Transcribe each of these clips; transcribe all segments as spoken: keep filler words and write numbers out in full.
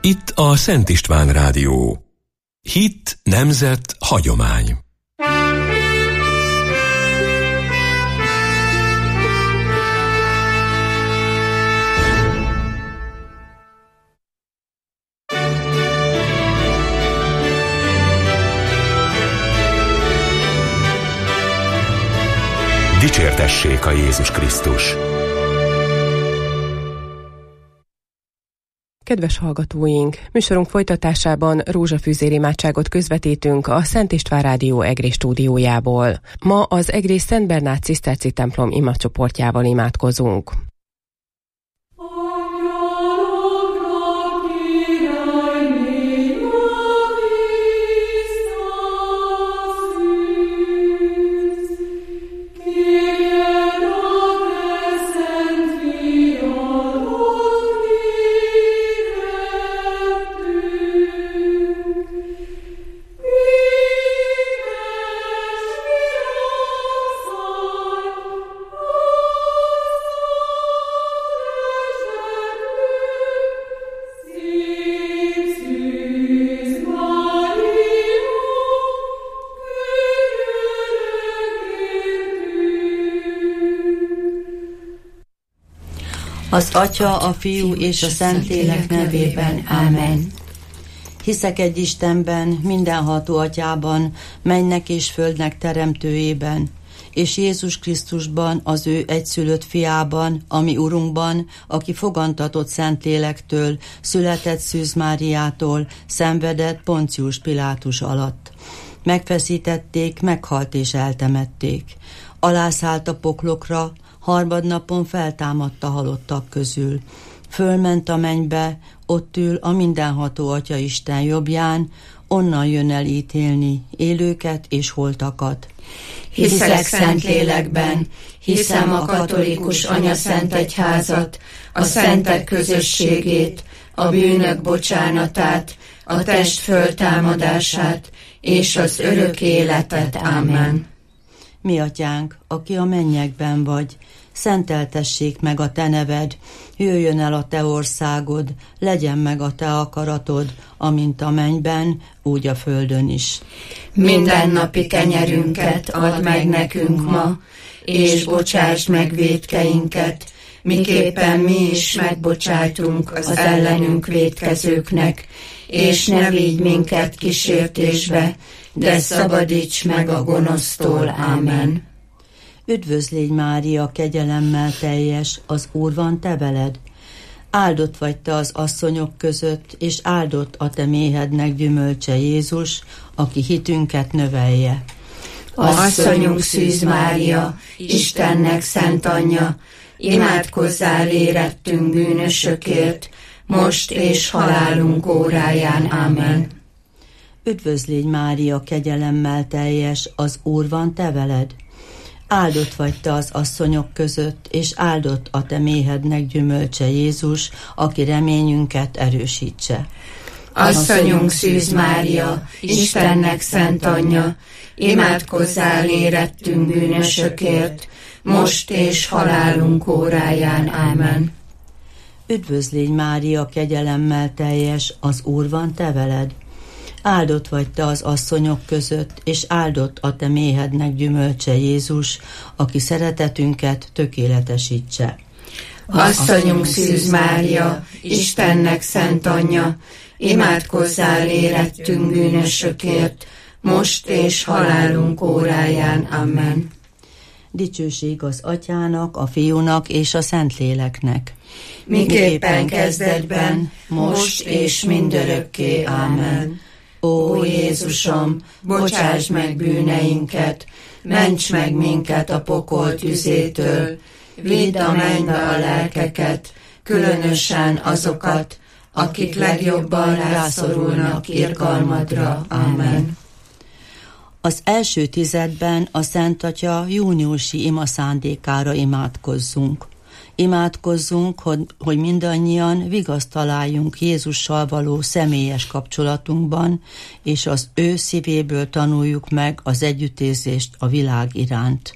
Itt a Szent István Rádió. Hit, nemzet, hagyomány. Dicsértessék a Jézus Krisztus! Kedves hallgatóink! Műsorunk folytatásában rózsafűzér imádságot közvetítünk a Szent István Rádió Egri stúdiójából. Ma az Egri Szent Bernát ciszterci templom imacsoportjával imádkozunk. Az Atya, a Fiú és a Szentlélek nevében. Ámen. Hiszek egy Istenben, mindenható Atyában, mennek és földnek teremtőjében, és Jézus Krisztusban, az ő egyszülött fiában, ami Urunkban, aki fogantatott Szentlélektől, született Szűz Máriától, szenvedett Poncius Pilátus alatt. Megfeszítették, meghalt és eltemették. Alászállt a poklokra, harmadnapon feltámadt a halottak közül. Fölment a mennybe, ott ül a mindenható Atya Isten jobbján, onnan jön el ítélni élőket és holtakat. Hiszek Szentlélekben, hiszem a katolikus anyaszentegyházat, a szentek közösségét, a bűnök bocsánatát, a test föltámadását és az örök életet. Ámen. Mi Atyánk, aki a mennyekben vagy, szenteltessék meg a te neved, jöjjön el a te országod, legyen meg a te akaratod, amint a mennyben, úgy a földön is. Mindennapi kenyerünket add meg nekünk ma, és bocsásd meg vétkeinket, miképpen mi is megbocsájtunk az ellenünk vétkezőknek, és ne vigy minket kísértésbe, de szabadíts meg a gonosztól. Ámen. Üdvözlégy Mária, kegyelemmel teljes, az Úr van te veled. Áldott vagy te az asszonyok között, és áldott a te méhednek gyümölcse Jézus, aki hitünket növelje. Asszonyunk Szűz Mária, Istennek szent anyja, imádkozzál érettünk bűnösökért, most és halálunk óráján. Ámen. Üdvözlégy Mária, kegyelemmel teljes, az Úr van te veled. Áldott vagy te az asszonyok között, és áldott a te méhednek gyümölcse Jézus, aki reményünket erősítse. Asszonyunk Szűz Mária, Istennek szent anyja, imádkozzál érettünk bűnösökért, most és halálunk óráján. Ámen. Üdvözlégy Mária, kegyelemmel teljes, az Úr van te veled. Áldott vagy te az asszonyok között, és áldott a te méhednek gyümölcse Jézus, aki szeretetünket tökéletesítse. Asszonyunk Szűz Mária, Istennek szent anyja, imádkozzál érettünk bűnösökért, most és halálunk óráján. Amen. Dicsőség az Atyának, a Fiúnak és a Szentléleknek. Miképpen kezdetben, most és mindörökké. Amen. Ó Jézusom, bocsásd meg bűneinket, ments meg minket a pokol tüzétől, vidd a mennybe a lelkeket, különösen azokat, akik legjobban rászorulnak irgalmadra. Amen. Az első tizedben a Szent Atya júniusi ima szándékára imádkozzunk. Imádkozzunk, hogy, hogy mindannyian vigaszt találjunk Jézussal való személyes kapcsolatunkban, és az ő szívéből tanuljuk meg az együttérzést a világ iránt.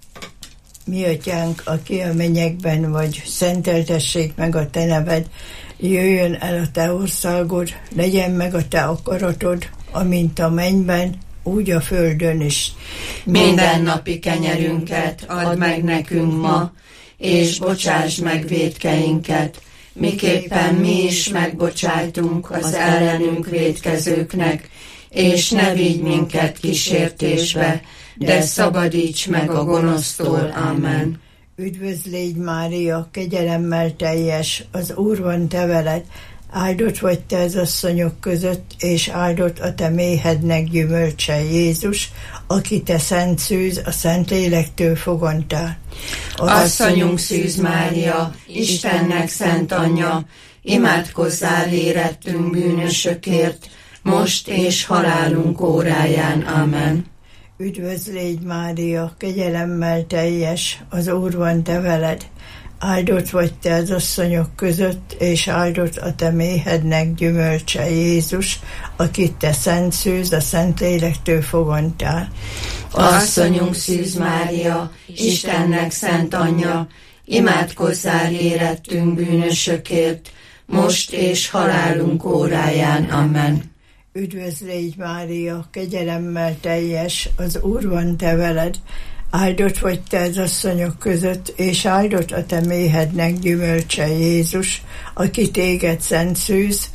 Mi Atyánk, aki a mennyekben vagy, szenteltessék meg a te neved, Jöjjön el a te országod, legyen meg a te akaratod, amint a mennyben, úgy a földön is. Mindennapi kenyerünket add meg nekünk ma, és bocsáss meg vétkeinket, miképpen mi is megbocsájtunk az ellenünk vétkezőknek, és ne vigy minket kísértésbe, de szabadíts meg a gonosztól. Amen. Üdvözl légy, Mária, kegyelemmel teljes, az Úr van te veled, áldott vagy te az asszonyok között, és áldott a te méhednek gyümölcse, Jézus, aki te szent szűz, a Szentlélektől fogontál. Asszonyunk Szűz Mária, Istennek szent anyja, imádkozzál érettünk bűnösökért, most és halálunk óráján. Amen. Üdvözl légy, Mária, kegyelemmel teljes, az Úr van te veled, áldott vagy te az asszonyok között, és áldott a te méhednek gyümölcse, Jézus, akit te szent szűz, a Szentlélektől fogontál. Asszonyunk Szűz Mária, Istennek szent anyja, imádkozzál érettünk bűnösökért, most és halálunk óráján. Amen. Üdvözl légy, Mária, kegyelemmel teljes, az Úr van te veled, áldott vagy te az asszonyok között, és áldott a te méhednek gyümölcse, Jézus, aki téged szent szűz,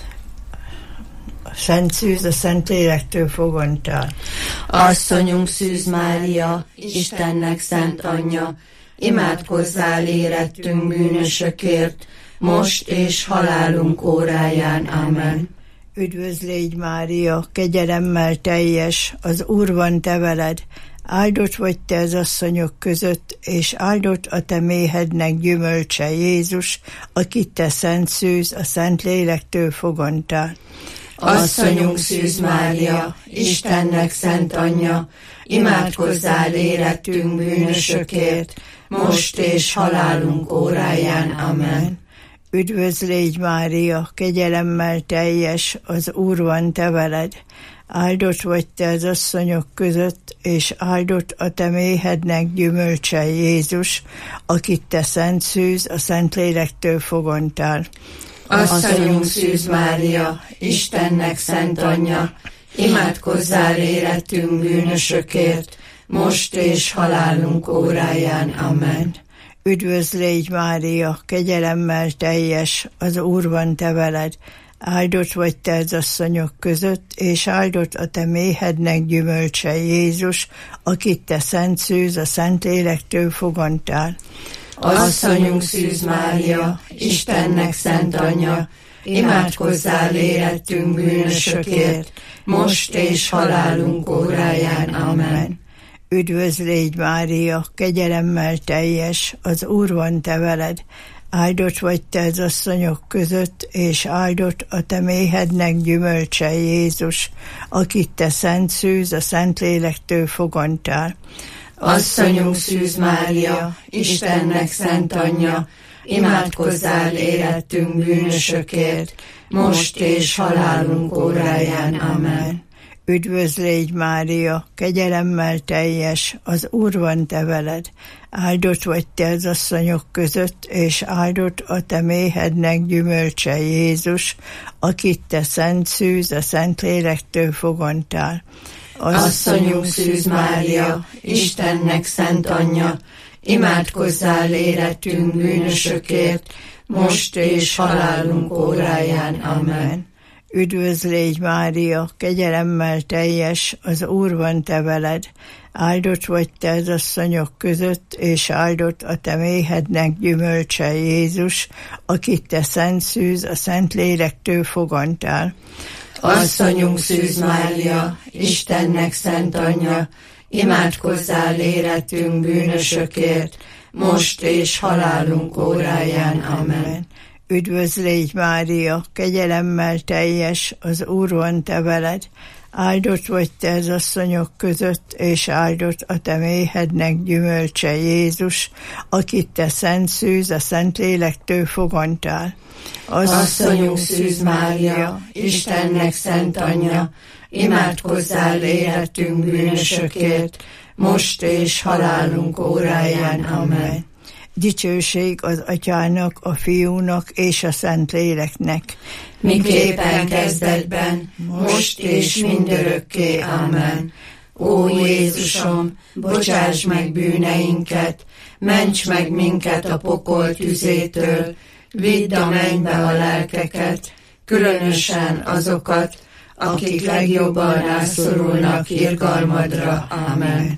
szent szűz, a Szentlélektől fogontál. Asszonyunk Szűz Mária, Istennek szent anyja, imádkozzál érettünk bűnösökért, most és halálunk óráján. Amen. Üdvözl légy, Mária, kegyelemmel teljes, az Úr van te veled, áldott vagy te az asszonyok között, és áldott a te méhednek gyümölcse, Jézus, akit te szent szűz, a Szentlélektől fogontál. Asszonyunk Szűz Mária, Istennek szent anyja, imádkozzál érettünk bűnösökért, most és halálunk óráján. Amen. Üdvözl légy, Mária, kegyelemmel teljes, az Úr van te veled, áldott vagy te az asszonyok között, és áldott a te méhednek gyümölcse, Jézus, akit te szent szűz, a Szentlélektől fogontál. Asszonyunk Szűz Mária, Istennek szent anyja, imádkozzál érettünk bűnösökért, most és halálunk óráján. Amen. Üdvözl légy, Mária, kegyelemmel teljes, az Úr van te veled, áldott vagy te az asszonyok között, és áldott a te méhednek gyümölcse, Jézus, akit te szent szűz, a Szentlélektől fogontál. Asszonyunk Szűz Mária, Istennek szent anyja, imádkozzál érettünk bűnösökért, most és halálunk óráján. Amen. Üdvözl légy, Mária, kegyelemmel teljes, az Úr van te veled, áldott vagy te az asszonyok között, és áldott a te méhednek gyümölcse, Jézus, akit te szent szűz, a Szentlélektől fogontál. Asszonyunk Szűz Mária, Istennek szent anyja, imádkozzál érettünk bűnösökért, most és halálunk óráján. Amen. Üdvözl légy, Mária, kegyelemmel teljes, az Úr van te veled, áldott vagy te az asszonyok között, és áldott a te méhednek gyümölcse, Jézus, akit te szent szűz, a Szentlélektől fogontál. Asszonyunk Szűz Mária, Istennek szent anyja, imádkozzál érettünk bűnösökért, most és halálunk óráján. Amen. Üdvözl légy, Mária, kegyelemmel teljes, az Úr van te veled, áldott vagy te az asszonyok között, és áldott a te méhednek gyümölcse, Jézus, akit te szent szűz, a Szentlélektől fogontál. Asszonyunk Szűz Mária, Istennek szent anyja, imádkozzál érettünk bűnösökért, most és halálunk óráján. Amen. Üdvözl légy, Mária, kegyelemmel teljes, az Úr van te veled, áldott vagy te az asszonyok között, és áldott a te méhednek gyümölcse, Jézus, akit te szent szűz, a Szentlélektől fogontál. Asszonyunk Szűz Mária, Istennek szent anyja, imádkozzál érettünk bűnösökért, most és halálunk óráján. Amen. Dicsőség az Atyának, a Fiúnak és a Szentléleknek. Miképpen kezdetben, most és mindörökké. Amen. Ó Jézusom, bocsáss meg bűneinket, ments meg minket a pokol tüzétől, vidd a mennybe a lelkeket, különösen azokat, akik legjobban rászorulnak irgalmadra. Amen.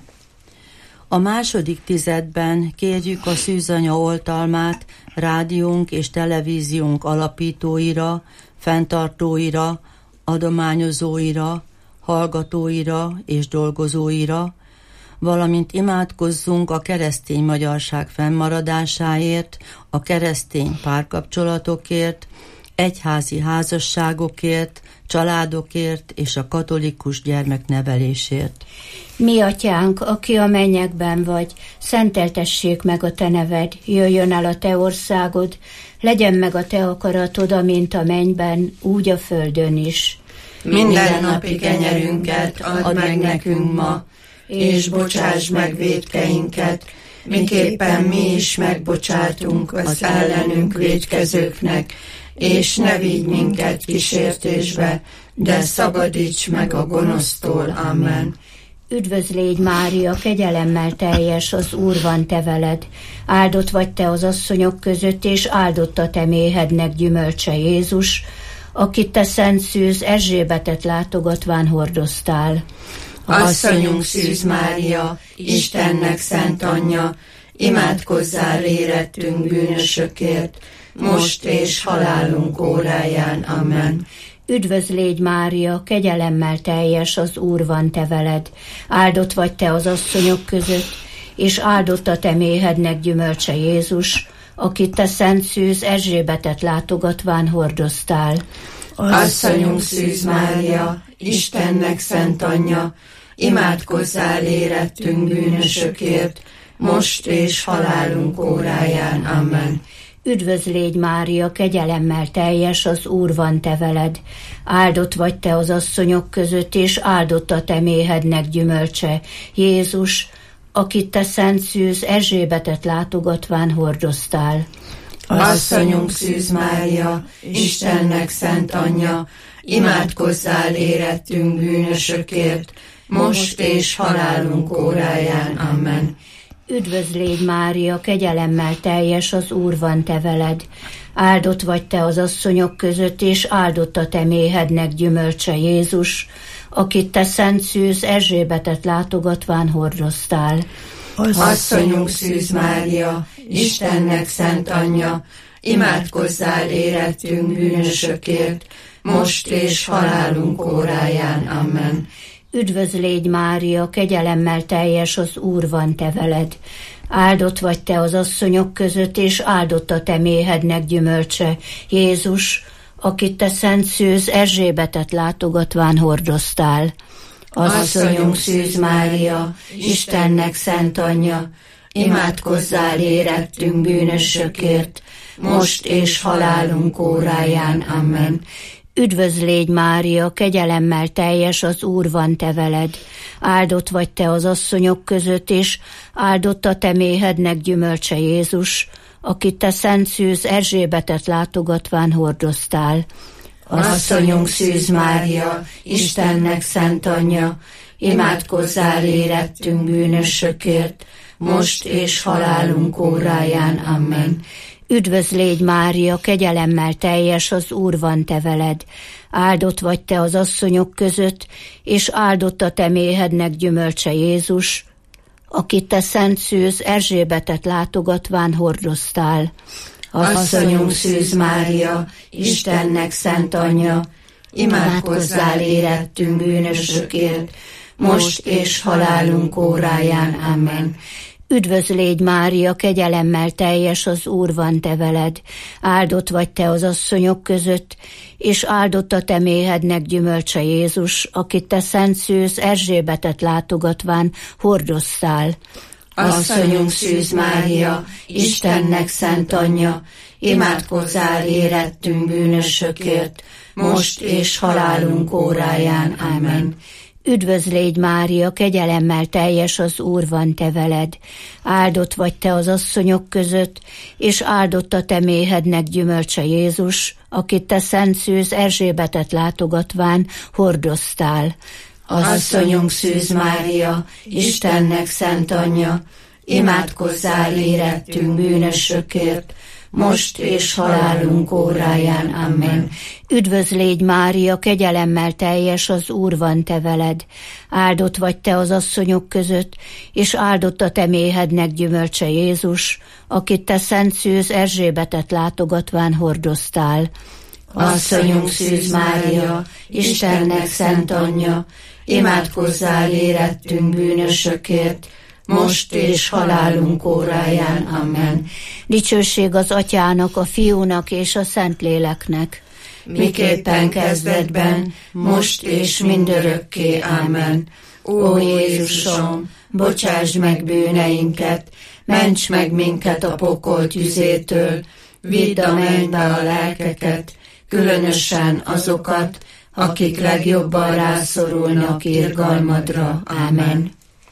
A második tizedben kérjük a szűzanya oltalmát rádiónk és televíziónk alapítóira, fenntartóira, adományozóira, hallgatóira és dolgozóira, valamint imádkozzunk a keresztény magyarság fennmaradásáért, a keresztény párkapcsolatokért, egyházi házasságokért, családokért és a katolikus gyermeknevelésért. Mi atyánk, aki a mennyekben vagy, szenteltessék meg a te neved, jöjjön el a te országod, legyen meg a te akaratod, amint a mennyben, úgy a földön is. Minden napi kenyerünket add meg nekünk ma, és bocsáss meg vétkeinket, miképpen mi is megbocsátunk az ellenünk vétkezőknek, és ne vigy minket kísértésbe, de szabadíts meg a gonosztól. Amen. Üdvözl légy, Mária, kegyelemmel teljes, az Úr van te veled. Áldott vagy te az asszonyok között, és áldott a te méhednek gyümölcse, Jézus, akit te szent szűz Erzsébetet látogatván hordoztál. Asszonyunk Szűz Mária, Istennek szent anyja, imádkozzál érettünk bűnösökért, most és halálunk óráján. Amen. Üdvözl légy, Mária, kegyelemmel teljes, az Úr van te veled. Áldott vagy te az asszonyok között, és áldott a te méhednek gyümölcse, Jézus, akit te szent szűz Erzsébetet látogatván hordoztál. Asszonyunk Szűz Mária, Istennek szent anyja, imádkozzál érettünk bűnösökért, most és halálunk óráján. Amen. Üdvözl légy, Mária, kegyelemmel teljes, az Úr van te veled. Áldott vagy te az asszonyok között, és áldott a te méhednek gyümölcse, Jézus, akit te szent szűz Erzsébetet látogatván hordoztál. Asszonyunk Szűz Mária, Istennek szent anyja, imádkozzál érettünk bűnösökért, most és halálunk óráján. Amen. Üdvözl légy, Mária, kegyelemmel teljes, az Úr van te veled. Áldott vagy te az asszonyok között, és áldott a te méhednek gyümölcse, Jézus, akit te szent szűz Erzsébetet látogatván hordoztál. Asszonyunk Szűz Mária, Istennek szent anyja, imádkozzál érettünk bűnösökért, most és halálunk óráján. Amen. Üdvözl légy, Mária, kegyelemmel teljes, az Úr van te veled. Áldott vagy te az asszonyok között, és áldott a te méhednek gyümölcse, Jézus, akit te szent szűz Erzsébetet látogatván hordoztál. Asszonyunk Szűz Mária, Istennek szent anyja, imádkozzál érettünk bűnösökért, most és halálunk óráján. Amen. Üdvözl légy, Mária, kegyelemmel teljes, az Úr van te veled. Áldott vagy te az asszonyok között, és áldott a te méhednek gyümölcse, Jézus, akit te szent szűz Erzsébetet látogatván hordoztál. Asszonyunk Szűz Mária, Istennek szent anyja, imádkozzál érettünk bűnösökért, most és halálunk óráján. Amen. Üdvözl légy, Mária, kegyelemmel teljes, az Úr van te veled. Áldott vagy te az asszonyok között, és áldott a te méhednek gyümölcse, Jézus, akit te szent szűz Erzsébetet látogatván hordoztál. Asszonyunk Szűz Mária, Istennek szent anyja, imádkozzál érettünk bűnösökért, most és halálunk óráján. Amen. Üdvözl légy, Mária, kegyelemmel teljes, az Úr van te veled. Áldott vagy te az asszonyok között, és áldott a te méhednek gyümölcse, Jézus, akit te szent szűz Erzsébetet látogatván hordoztál. Asszonyunk Szűz Mária, Istennek szent anyja, imádkozzál érettünk bűnösökért, most és halálunk óráján. Amen. Üdvözl légy Mária, kegyelemmel teljes az Úr van te veled. Áldott vagy te az asszonyok között, és áldott a te méhednek gyümölcse Jézus, akit te szent szűz Erzsébetet látogatván hordoztál. Asszonyunk Szűz Mária, Istennek szent anyja, imádkozzál érettünk bűnösökért, most és halálunk óráján. Amen. Üdvözl légy Mária, kegyelemmel teljes az Úr van te veled. Áldott vagy te az asszonyok között, és áldott a te méhednek gyümölcse Jézus, akit te szent szűz Erzsébetet látogatván hordoztál. Asszonyunk Szűz Mária, Istennek szent anyja, imádkozzál érettünk bűnösökért, most és halálunk óráján. Amen. Dicsőség az Atyának, a Fiúnak és a Szentléleknek, miképpen kezdetben, most és mindörökké. Amen. Ó Jézusom, bocsásd meg bűneinket, ments meg minket a pokol tüzétől, vidd a mennybe a lelkeket, különösen azokat, akik legjobban rászorulnak irgalmadra. Amen.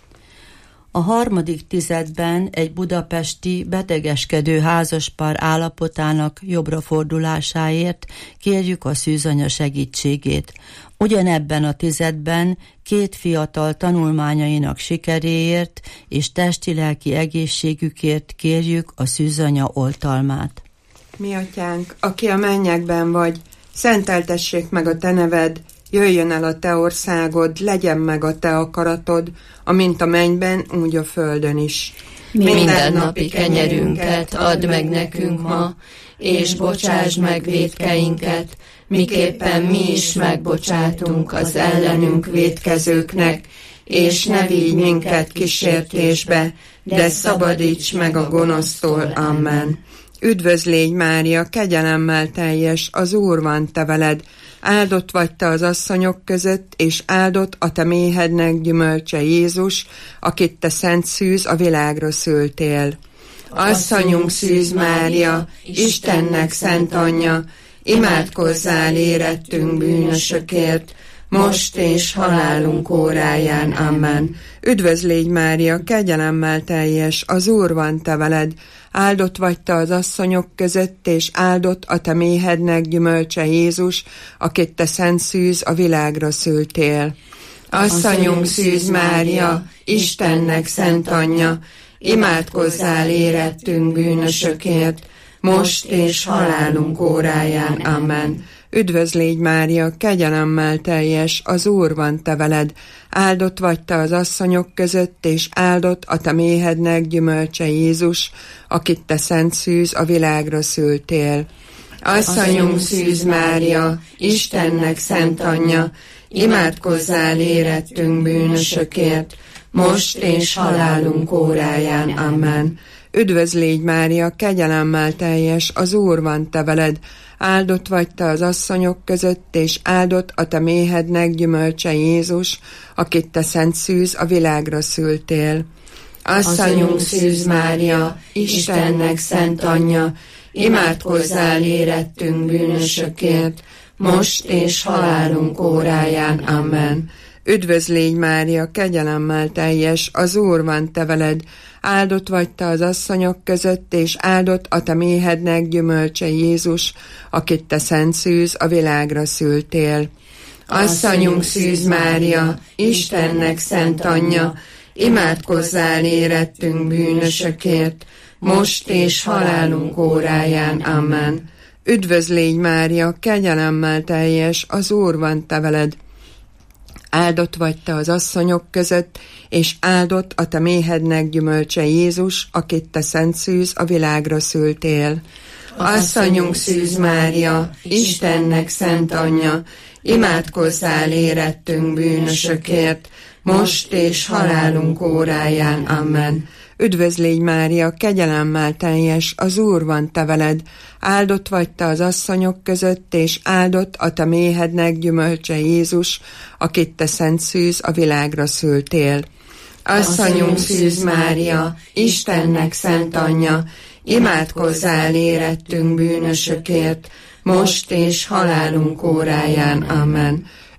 A harmadik tizedben egy budapesti betegeskedő házaspár állapotának jobbra fordulásáért kérjük a szűzanya segítségét. Ugyanebben a tizedben két fiatal tanulmányainak sikeréért és testi-lelki egészségükért kérjük a szűzanya oltalmát. Mi atyánk, aki a mennyekben vagy, szenteltessék meg a te neved, jöjjön el a te országod, legyen meg a te akaratod, amint a mennyben, úgy a földön is. Minden napi kenyerünket add meg nekünk ma, és bocsásd meg vétkeinket, miképpen mi is megbocsátunk az ellenünk vétkezőknek, és ne vigy minket kísértésbe, de szabadíts meg a gonosztól. Amen. Üdvözl légy Mária, kegyelemmel teljes, az Úr van te veled, áldott vagy te az asszonyok között, és áldott a te méhednek gyümölcse Jézus, akit te szent szűz a világra szültél. Asszonyunk Szűz Mária, Istennek szent anyja, imádkozzál érettünk bűnösökért, most és halálunk óráján. Amen. Üdvözl légy Mária, kegyelemmel teljes, az Úr van te veled, áldott vagy te az asszonyok között, és áldott a te méhednek gyümölcse Jézus, akit te szent szűz a világra szültél. Asszonyunk Szűz Mária, Istennek szent anyja, imádkozzál érettünk bűnösökért, most és halálunk óráján. Amen. Üdvözl légy Mária, kegyelemmel teljes, az Úr van te veled, áldott vagy te az asszonyok között, és áldott a te méhednek gyümölcse Jézus, akit te szent szűz a világra szültél. Asszonyunk Szűz Mária, Istennek szent anyja, imádkozzál érettünk bűnösökért, most és halálunk óráján. Amen. Üdvözl légy Mária, kegyelemmel teljes, az Úr van te veled, áldott vagy te az asszonyok között, és áldott a te méhednek gyümölcse Jézus, akit te szent szűz a világra szültél. Asszonyunk Szűz Mária, Istennek szent anyja, imádkozzál érettünk bűnösökért, most és halálunk óráján. Amen. Üdvözl légy Mária, kegyelemmel teljes, az Úr van te veled, áldott vagy te az asszonyok között, és áldott a te méhednek gyümölcse Jézus, akit te szent szűz a világra szültél. Asszonyunk Szűz Mária, Istennek szent anyja, imádkozzál érettünk bűnösökért, most és halálunk óráján. Amen. Üdvözl légy Mária, kegyelemmel teljes, az Úr van te veled, áldott vagy te az asszonyok között, és áldott a te méhednek gyümölcse Jézus, akit te szent szűz a világra szültél. Asszonyunk Szűz Mária, Istennek szent anyja, imádkozzál érettünk bűnösökért, most és halálunk óráján. Amen. Üdvözl légy Mária, kegyelemmel teljes, az Úr van te veled, áldott vagy te az asszonyok között, és áldott a te méhednek gyümölcse Jézus, akit te szent szűz a világra szültél. Asszonyunk Szűz Mária, Istennek szent anyja, imádkozzál érettünk bűnösökért, most és halálunk óráján. Amen.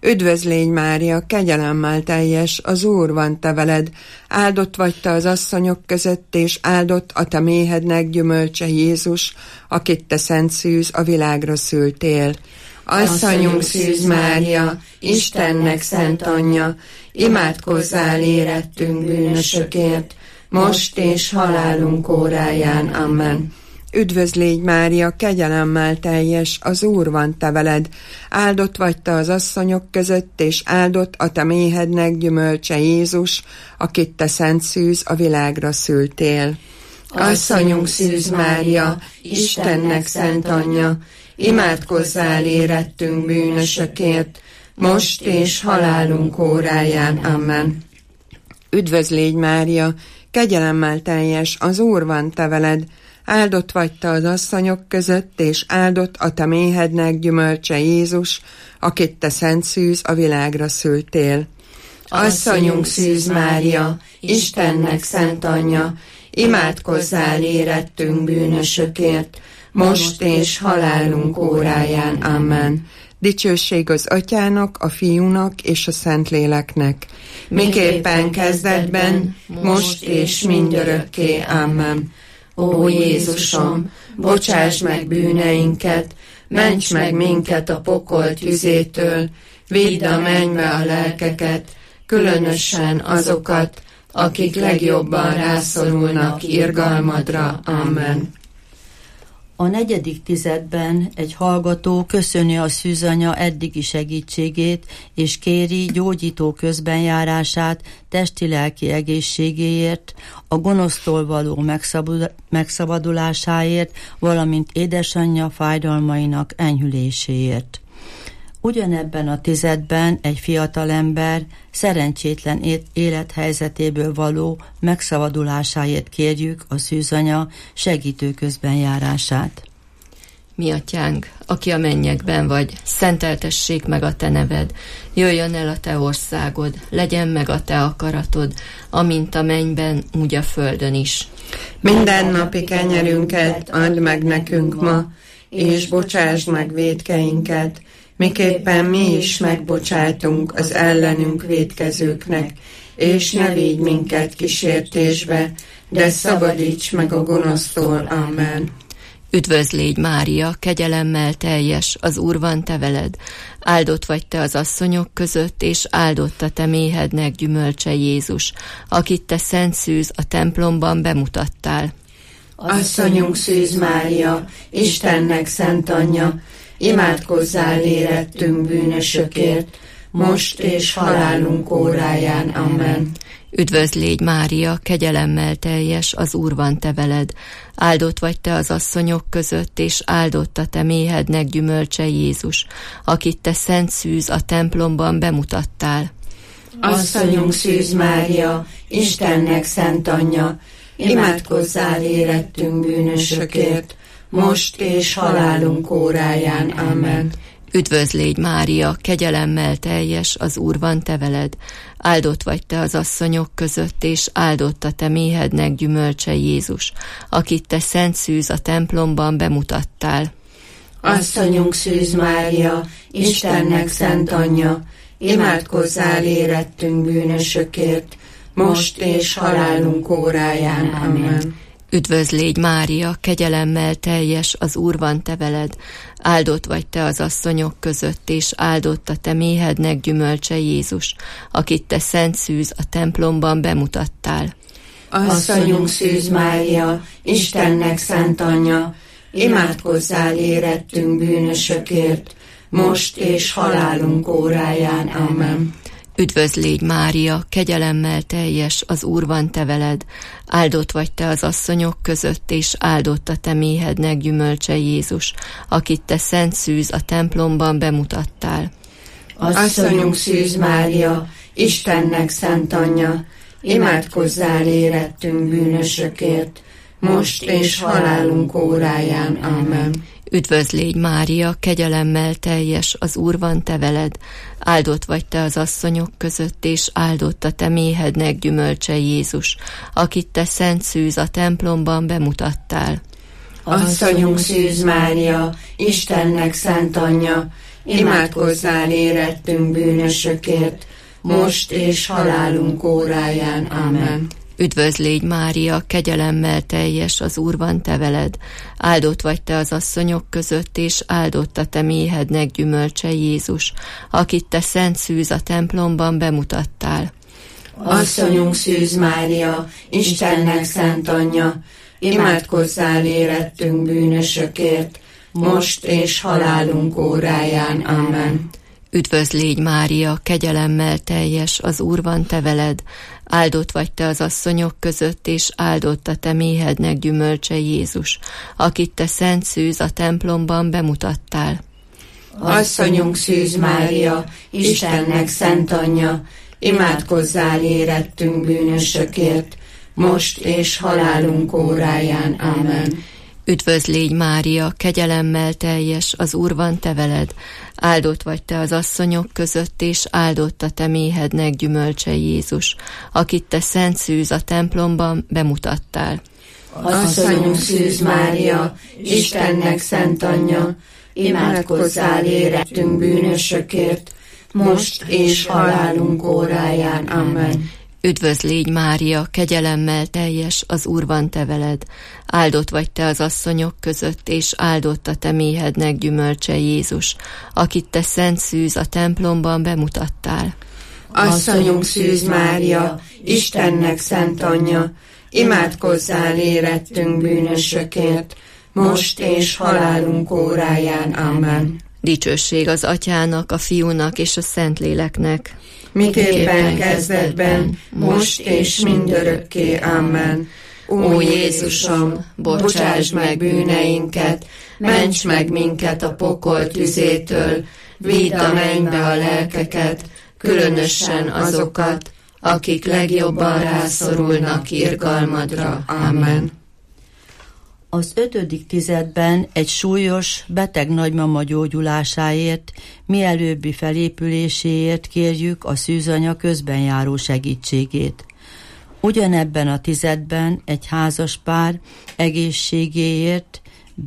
Üdvözl légy Mária, kegyelemmel teljes, az Úr van te veled, áldott vagy te az asszonyok között, és áldott a te méhednek gyümölcse Jézus, akit te szent szűz a világra szültél. Asszonyunk Szűz Mária, Istennek szent anyja, imádkozzál érettünk bűnösökért, most és halálunk óráján. Amen. Üdvözl légy Mária, kegyelemmel teljes, az Úr van te veled, áldott vagy te az asszonyok között, és áldott a te méhednek gyümölcse Jézus, akit te szent szűz a világra szültél. Asszonyunk Szűz Mária, Istennek szent anyja, imádkozzál érettünk bűnösökért, most és halálunk óráján. Amen. Üdvözl légy Mária, kegyelemmel teljes, az Úr van te veled, áldott vagy te az asszonyok között, és áldott a te méhednek gyümölcse Jézus, akit te szent szűz a világra szültél. Asszonyunk Szűz Mária, Istennek szent anyja, imádkozzál érettünk bűnösökért, most és halálunk óráján. Amen. Dicsőség az Atyának, a Fiúnak és a Szentléleknek, miképpen kezdetben, most és mindörökké. Amen. Ó Jézusom, bocsáss meg bűneinket, ments meg minket a pokol tüzétől, vidd a mennybe a lelkeket, különösen azokat, akik legjobban rászorulnak irgalmadra. Amen. A negyedik tizedben egy hallgató köszöni a szűzanya eddigi segítségét, és kéri gyógyító közbenjárását testi-lelki egészségéért, a gonosztól való megszabadulásáért, valamint édesanyja fájdalmainak enyhüléséért. Ugyanebben a tizedben egy fiatalember szerencsétlen élethelyzetéből való megszabadulásáért kérjük a szűzanya segítő közbenjárását. Mi atyánk, aki a mennyekben vagy, szenteltessék meg a te neved, jöjjön el a te országod, legyen meg a te akaratod, amint a mennyben, úgy a földön is. Minden napi kenyerünket add meg nekünk ma, és bocsásd meg vétkeinket, miképpen mi is megbocsátunk az ellenünk vétkezőknek, és ne védj minket kísértésbe, de szabadíts meg a gonosztól. Amen. Üdvözl légy Mária, kegyelemmel teljes, az Úr van te veled, áldott vagy te az asszonyok között, és áldott a te méhednek gyümölcse Jézus, akit te szent szűz a templomban bemutattál. Asszonyunk Szűz Mária, Istennek szent anyja, imádkozzál érettünk bűnösökért, most és halálunk óráján. Amen. Üdvözl légy Mária, kegyelemmel teljes, az Úr van te veled, áldott vagy te az asszonyok között, és áldott a te méhednek gyümölcse Jézus, akit te szent szűz a templomban bemutattál. Asszonyunk Szűz Mária, Istennek szent anyja, imádkozzál érettünk bűnösökért, most és halálunk óráján. Amen. Üdvözl légy Mária, kegyelemmel teljes, az Úr van te veled, áldott vagy te az asszonyok között, és áldott a te méhednek gyümölcse Jézus, akit te szent szűz a templomban bemutattál. Asszonyunk Szűz Mária, Istennek szent anyja, imádkozzál érettünk bűnösökért, most és halálunk óráján. Amen. Üdvözl légy Mária, kegyelemmel teljes, az Úr van te veled, áldott vagy te az asszonyok között, és áldott a te méhednek gyümölcse Jézus, akit te szent szűz a templomban bemutattál. Asszonyunk Szűz Mária, Istennek szent anyja, imádkozzál érettünk bűnösökért, most és halálunk óráján. Amen. Üdvözl légy Mária, kegyelemmel teljes, az Úr van te veled, áldott vagy te az asszonyok között, és áldott a te méhednek gyümölcse Jézus, akit te szent szűz a templomban bemutattál. Asszonyunk Szűz Mária, Istennek szent anyja, imádkozzál érettünk bűnösökért, most és halálunk óráján. Amen. Üdvözl légy Mária, kegyelemmel teljes, az Úr van te veled, áldott vagy te az asszonyok között, és áldott a te méhednek gyümölcse Jézus, akit te szent szűz a templomban bemutattál. Asszonyunk Szűz Mária, Istennek szent anyja, imádkozzál érettünk bűnösökért, most és halálunk óráján. Amen. Üdvözl légy, Mária, kegyelemmel teljes, az Úr van te veled. Áldott vagy te az asszonyok között, és áldott a te méhednek gyümölcse Jézus, akit te szent szűz a templomban bemutattál. Asszonyunk Szűz Mária, Istennek szent anyja, imádkozzál érettünk bűnösökért, most és halálunk óráján. Amen. Üdvözl légy, Mária, kegyelemmel teljes, az Úr van te veled. Áldott vagy te az asszonyok között, és áldott a te méhednek gyümölcse Jézus, akit te szent szűz a templomban bemutattál. Asszonyunk Szűz Mária, Istennek szent anyja, imádkozzál érettünk bűnösökért, most és halálunk óráján. Amen. Üdvözl légy, Mária, kegyelemmel teljes, az Úr van te veled. Áldott vagy te az asszonyok között, és áldott a te méhednek gyümölcse Jézus, akit te szent szűz a templomban bemutattál. Asszonyunk Szűz Mária, Istennek szent anyja, imádkozzál érettünk bűnösökért, most és halálunk óráján. Amen. Üdvözl légy, Mária, kegyelemmel teljes, az Úr van te veled. Áldott vagy te az asszonyok között, és áldott a te méhednek gyümölcse Jézus, akit te szent szűz a templomban bemutattál. Asszonyunk Szűz Mária, Istennek szent anyja, imádkozzál érettünk bűnösökért, most és halálunk óráján. Amen. Dicsőség az Atyának, a Fiúnak és a Szentléleknek, miképpen kezdetben, most és mindörökké. Amen. Ó Jézusom, bocsáss meg bűneinket, ments meg minket a pokol tüzétől, vidd a mennybe a lelkeket, különösen azokat, akik legjobban rászorulnak irgalmadra. Amen. Az ötödik tizedben egy súlyos, beteg nagymama gyógyulásáért, mielőbbi felépüléséért kérjük a szűzanya közben járó segítségét. Ugyanebben a tizedben egy házas pár egészségéért,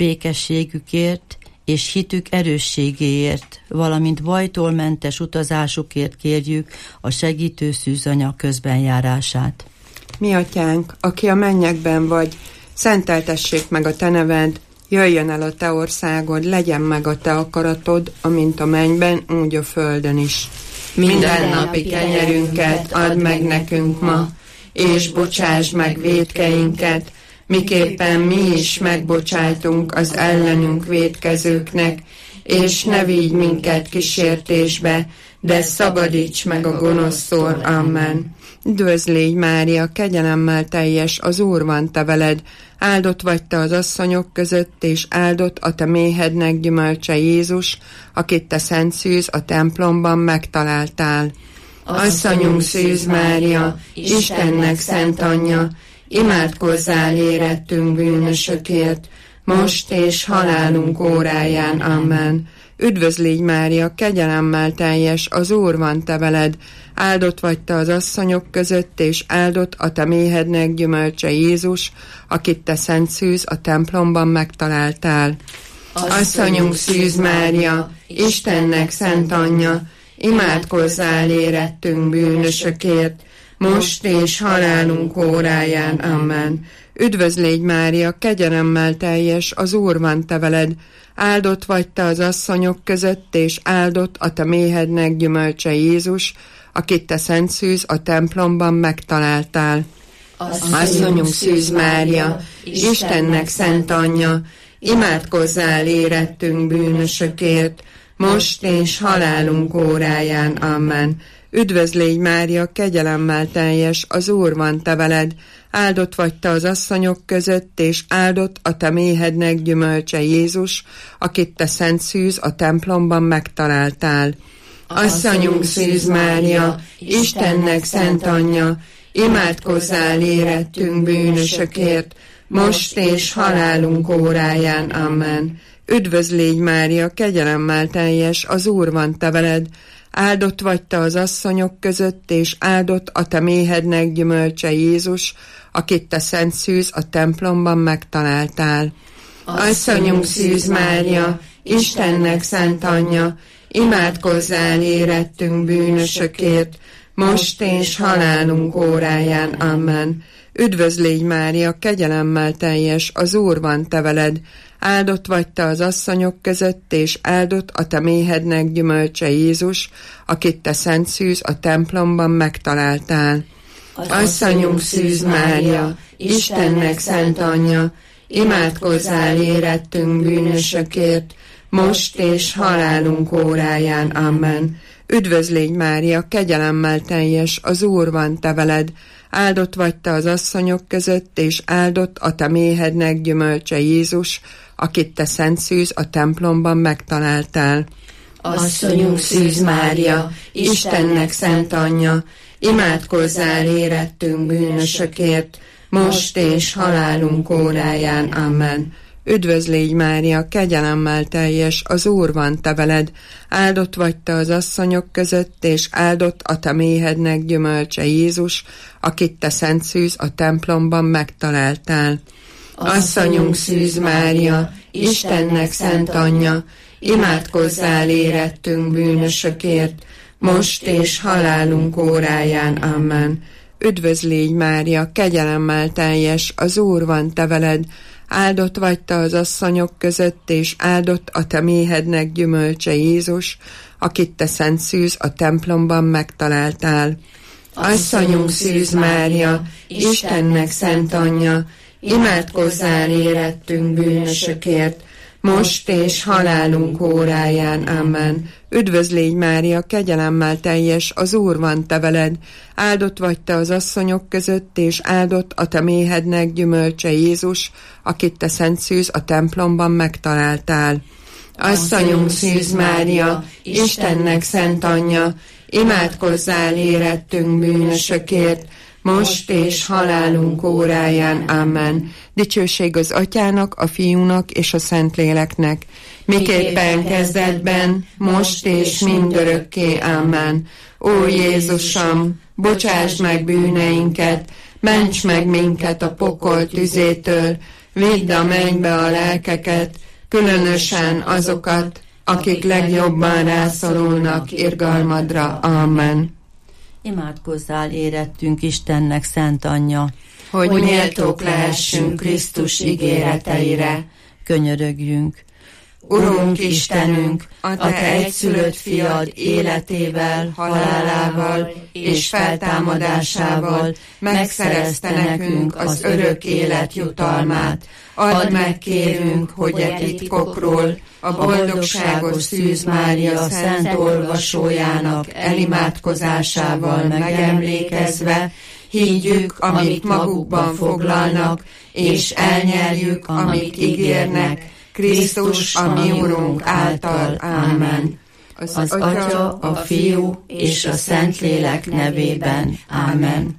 békességükért és hitük erősségéért, valamint bajtól mentes utazásukért kérjük a segítő szűzanya közben járását. Mi atyánk, aki a mennyekben vagy, szenteltessék meg a te neved, jöjjön el a te országod, legyen meg a te akaratod, amint a mennyben, úgy a földön is. Minden napi kenyerünket add meg nekünk ma, és bocsáss meg vétkeinket, miképpen mi is megbocsájtunk az ellenünk vétkezőknek, és ne vigy minket kísértésbe, de szabadíts meg a gonosztól. Amen. Üdvözl légy, Mária, kegyelemmel teljes, az Úr van te veled. Áldott vagy te az asszonyok között, és áldott a te méhednek gyümölcse Jézus, akit te szent szűz a templomban megtaláltál. Asszonyunk Szűz Mária, Istennek szent anyja, imádkozzál érettünk bűnösökért, most és halálunk óráján. Amen. Üdvözl légy, Mária, kegyelemmel teljes, az Úr van te veled. Áldott vagy te az asszonyok között, és áldott a te méhednek gyümölcse Jézus, akit te szent szűz a templomban megtaláltál. Asszonyunk Szűz Mária, Istennek szent anyja, imádkozzál érettünk bűnösökért, most és halálunk óráján. Amen. Üdvözl légy, Mária, kegyelemmel teljes, az Úr van te veled. Áldott vagy te az asszonyok között, és áldott a te méhednek gyümölcse Jézus, akit te szent szűz a templomban megtaláltál. Asszonyunk Szűz Mária, Istennek szent anyja, imádkozzál érettünk bűnösökért, most és halálunk óráján. Amen. Üdvözl légy, Mária, kegyelemmel teljes, az Úr van te veled. Áldott vagy te az asszonyok között, és áldott a te méhednek gyümölcse Jézus, akit te szent szűz a templomban megtaláltál. Asszonyunk Szűz Mária, Istennek szent anyja, imádkozzál érettünk bűnösökért, most és halálunk óráján. Amen. Üdvözl légy, Mária, kegyelemmel teljes, az Úr van te veled. Áldott vagy te az asszonyok között, és áldott a te méhednek gyümölcse Jézus, akit te szent szűz a templomban megtaláltál. Asszonyunk Szűz Mária, Istennek szent anyja, imádkozzál érettünk bűnösökért, most és halálunk óráján. Amen. Üdvözl légy, Mária, kegyelemmel teljes, az Úr van te veled, áldott vagy te az asszonyok között, és áldott a te méhednek gyümölcse Jézus, akit te szent szűz a templomban megtaláltál. Asszonyunk Szűz Mária, Istennek szent anyja, imádkozzál érettünk bűnösökért, most és halálunk óráján. Amen. Üdvözl légy, Mária, kegyelemmel teljes, az Úr van te veled, áldott vagy te az asszonyok között, és áldott a te méhednek gyümölcse Jézus, akit te szent szűz a templomban megtaláltál. Asszonyunk Szűz Mária, Istennek szent anyja, imádkozzál érettünk bűnösökért, most és halálunk óráján. Amen. Üdvözl légy, Mária, kegyelemmel teljes, az Úr van te veled, áldott vagy te az asszonyok között, és áldott a te méhednek gyümölcse Jézus, akit te szent szűz a templomban megtaláltál. Asszonyunk Szűz Mária, Istennek szent anyja, imádkozzál érettünk bűnösökért, most és halálunk óráján. Amen. Üdvözl légy, Mária, kegyelemmel teljes, az Úr van te veled, áldott vagy te az asszonyok között, és áldott a te méhednek gyümölcse Jézus, akit te szent szűz a templomban megtaláltál. Asszonyunk Szűz Mária, Istennek szent anyja, imádkozzál érettünk bűnösökért, most és halálunk óráján. Amen. Üdvözl légy, Mária, kegyelemmel teljes, az Úr van te veled, áldott vagy te az asszonyok között, és áldott a te méhednek gyümölcse Jézus, akit te szent szűz a templomban megtaláltál. Asszonyunk Szűz Mária, Istennek szent anyja, imádkozzál érettünk bűnösökért, most és halálunk óráján. Amen. Dicsőség az Atyának, a Fiúnak és a Szentléleknek, miképpen kezdetben, most és mindörökké. Amen. Ó Jézusom, bocsásd meg bűneinket, ments meg minket a pokol tüzétől, vidd a mennybe a lelkeket, különösen azokat, akik legjobban rászorulnak irgalmadra. Amen. Imádkozzál érettünk Istennek szent anyja, hogy méltók lehessünk Krisztus ígéreteire. Könyörögjünk. Urunk Istenünk, a te egyszülött fiad életével, halálával és feltámadásával megszerezte nekünk az örök élet jutalmát. Add meg, kérünk, hogy e titkokról a boldogságos Szűz Mária szent olvasójának elimádkozásával megemlékezve, higgyük, amit magukban foglalnak, és elnyeljük, amit ígérnek, Krisztus, a mi Urunk által. Amen. Az, az Atya, a Fiú és a Szentlélek nevében. Amen.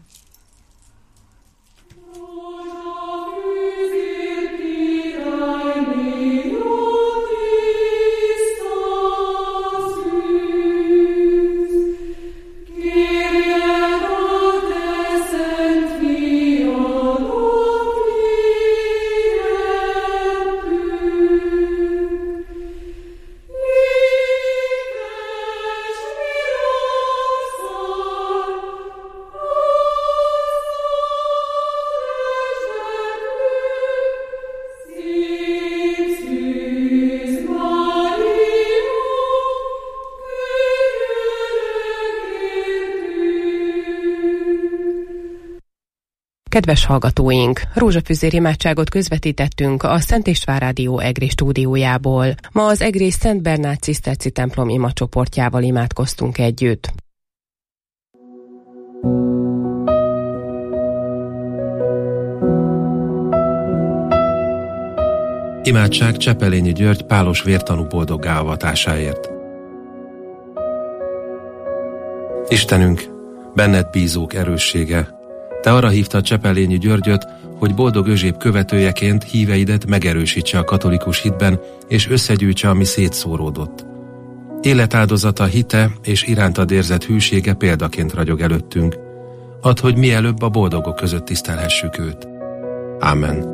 Kedves hallgatóink, rózsafüzér imádságot közvetítettünk a Szent István Rádió Egri stúdiójából. Ma az Egri Szent Bernát Ciszterci templom imacsoportjával imádkoztunk együtt. Imádság Csepelényi György pálos vértanú boldoggá avatásáért. Istenünk, benned bízók erőssége, te arra hívtad Csepelényi Györgyöt, hogy boldog özséb követőjeként híveidet megerősítse a katolikus hitben, és összegyűjtse, ami szétszóródott. Életáldozata, hite és irántad érzett hűsége példaként ragyog előttünk. Add, hogy mielőbb a boldogok között tisztelhessük őt. Ámen.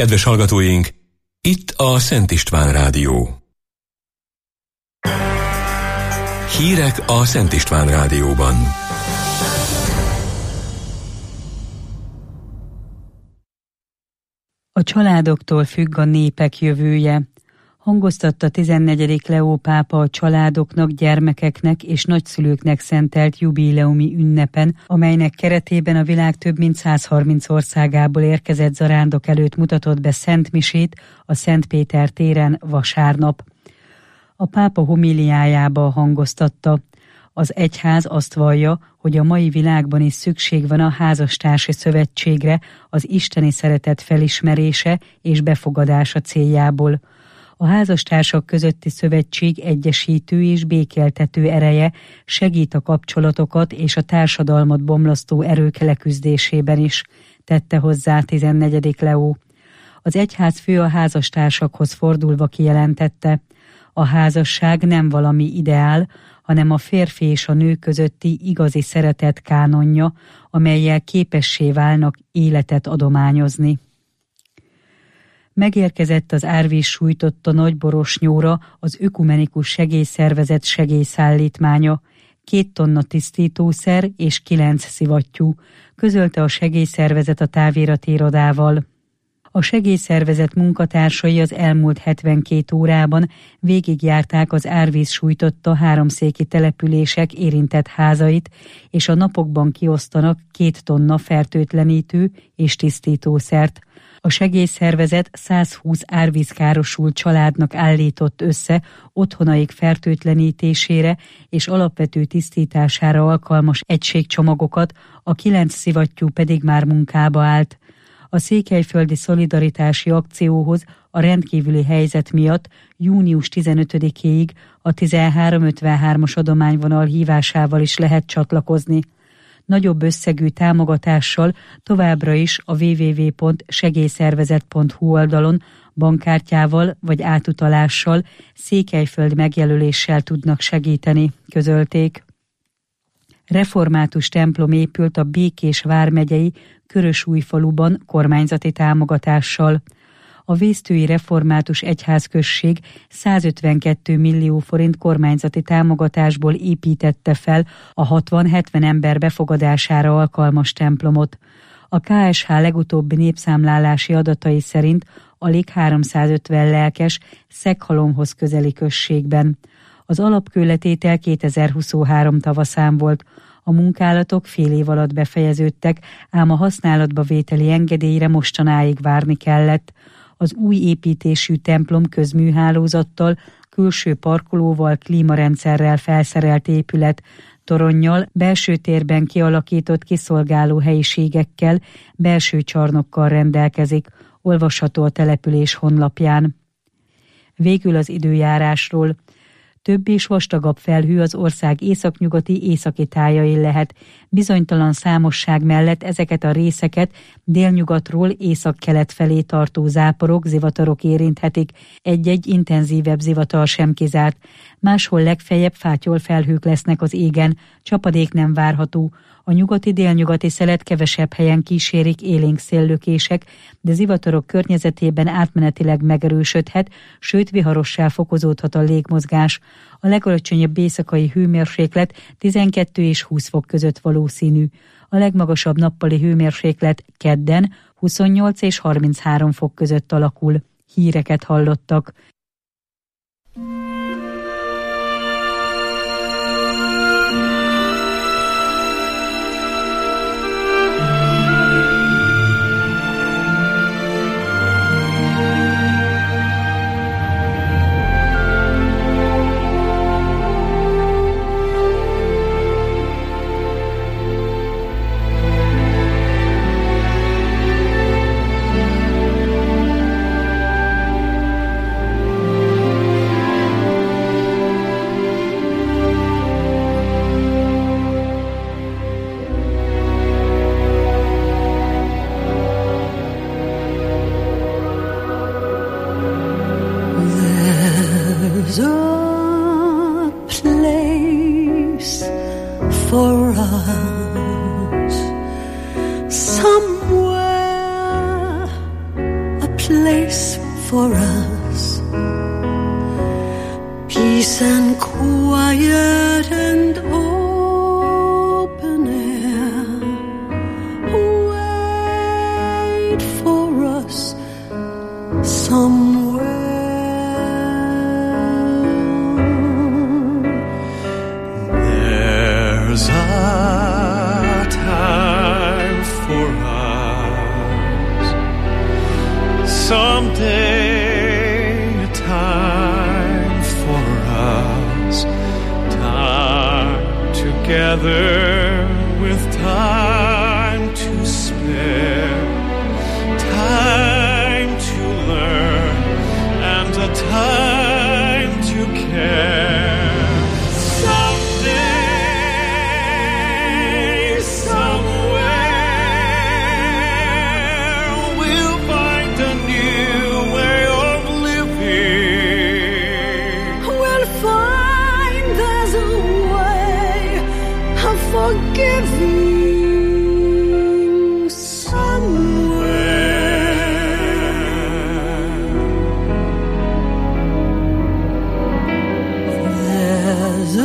Kedves hallgatóink, itt a Szent István Rádió. Hírek a Szent István Rádióban. A családoktól függ a népek jövője. Hangoztatta tizennegyedik Leó pápa a családoknak, gyermekeknek és nagyszülőknek szentelt jubileumi ünnepen, amelynek keretében a világ több mint százharminc országából érkezett zarándok előtt mutatott be szentmisét a Szent Péter téren vasárnap. A pápa homiliájába hangoztatta: az egyház azt vallja, hogy a mai világban is szükség van a házastársi szövetségre az isteni szeretet felismerése és befogadása céljából. A házastársak közötti szövetség egyesítő és békéltető ereje segít a kapcsolatokat és a társadalmat bomlasztó erők leküzdésében is, tette hozzá tizennegyedik Leó. Az egyház fő a házastársakhoz fordulva kijelentette: a házasság nem valami ideál, hanem a férfi és a nő közötti igazi szeretet kánonja, amellyel képessé válnak életet adományozni. Megérkezett az árvíz sújtotta Nagyborosnyóra az ökumenikus segélyszervezet segélyszállítmánya, két tonna tisztítószer és kilenc szivattyú, közölte a segélyszervezet a táviratirodával. A segélyszervezet munkatársai az elmúlt hetvenkét órában végigjárták az árvíz sújtotta háromszéki települések érintett házait, és a napokban kiosztanak két tonna fertőtlenítő és tisztítószert. A segélyszervezet százhúsz árvízkárosult családnak állított össze otthonaik fertőtlenítésére és alapvető tisztítására alkalmas egységcsomagokat, a kilenc szivattyú pedig már munkába állt. A székelyföldi szolidaritási akcióhoz a rendkívüli helyzet miatt június tizenötödikéig a tizenhárom ötvenhármas adományvonal hívásával is lehet csatlakozni. Nagyobb összegű támogatással továbbra is a double-u double-u double-u pont segélyszervezet pont hu oldalon bankkártyával vagy átutalással, Székelyföld megjelöléssel tudnak segíteni, közölték. Református templom épült a Békés vármegyei Körösújfaluban kormányzati támogatással. A Vésztői Református Egyházközség százötvenkettő millió forint kormányzati támogatásból építette fel a hatvan-hetven ember befogadására alkalmas templomot. A ká es há legutóbbi népszámlálási adatai szerint alig háromszázötven lelkes Szeghalomhoz közeli községben. Az alapkőletétel kétezer-huszonhárom tavaszán volt. A munkálatok fél év alatt befejeződtek, ám a használatba vételi engedélyre mostanáig várni kellett. Az új építésű templom közműhálózattal, külső parkolóval, klímarendszerrel felszerelt épület, toronnyal, belső térben kialakított kiszolgáló helyiségekkel, belső csarnokkal rendelkezik, olvasható a település honlapján. Végül az időjárásról. Több és vastagabb felhő az ország északnyugati északi tájain lehet. Bizonytalan számosság mellett ezeket a részeket délnyugatról északkelet felé tartó záporok, zivatarok érinthetik. Egy-egy intenzívebb zivatar sem kizárt. Máshol legfeljebb fátyol felhők lesznek az égen, csapadék nem várható. A nyugati-délnyugati szelet kevesebb helyen kísérik élénk széllökések, de zivatarok környezetében átmenetileg megerősödhet, sőt viharossá fokozódhat a légmozgás. A legalacsonyabb éjszakai hőmérséklet tizenkettő és húsz fok között valószínű. A legmagasabb nappali hőmérséklet kedden huszonnyolc és harminchárom fok között alakul. Híreket hallottak. Somewhere a place for us, peace and quiet and open air. Wait for us somewhere. There's a time for us someday, a time for us, time together with time to spare, time to learn and a time to care. Someday, somewhere, we'll find a new way of living. We'll find there's a way of forgiving somewhere. There's a